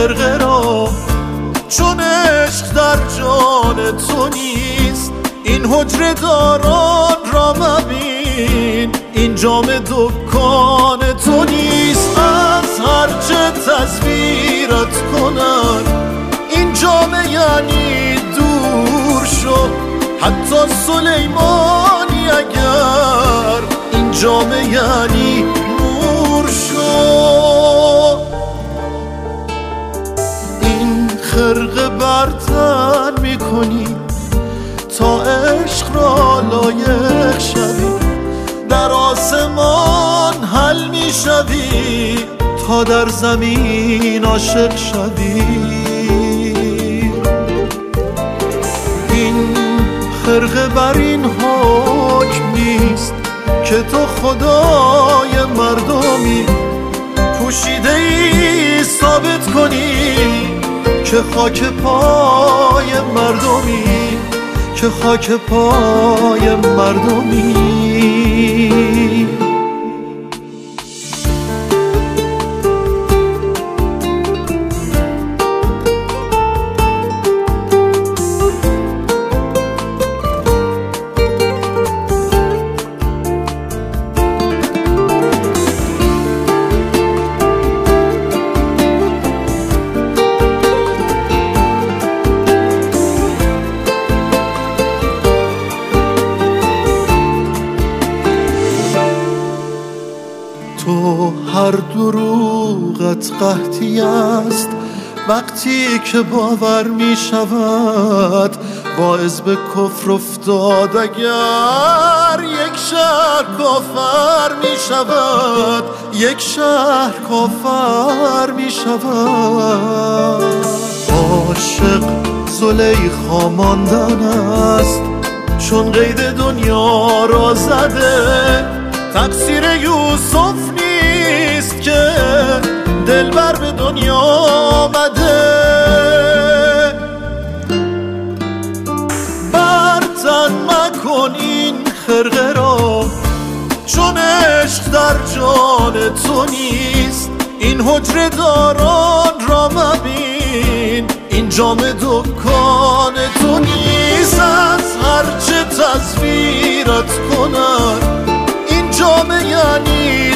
خرقه را، چون عشق در جان تو نیست. این حجره داران را مبین، این جام دکان تو نیست. از هرچه تصویرت کنن این جام یعنی دور شو، حتی سلیمانی اگر این جام یعنی نور شو. این خرقه برتن میکنی تا عشق را لایق شوی، در آسمان حل میشوی تا در زمین عاشق شوی. این خرقه بر این حکم نیست که تو خدای مردمی، پوشیده ای ثابت کنی که خاک پای مردمی، که خاک پای مردمی. تو هر دروغت قحطی است وقتی که باور می شود، واعظ به کفر افتاد اگر یک شهر کافر می شود، یک شهر کافر می شود. عاشق زلیخا ماندن است چون قید دنیا را زده، تقصیر یوسف نیست که دلبر به دنیا آمده. برتن مکن این خرقه را، چون عشق در جان تو نیست. این حجره داران را مبین، این جام دکان تو نیست. از هرچه تصویرت کنن این جام یعنی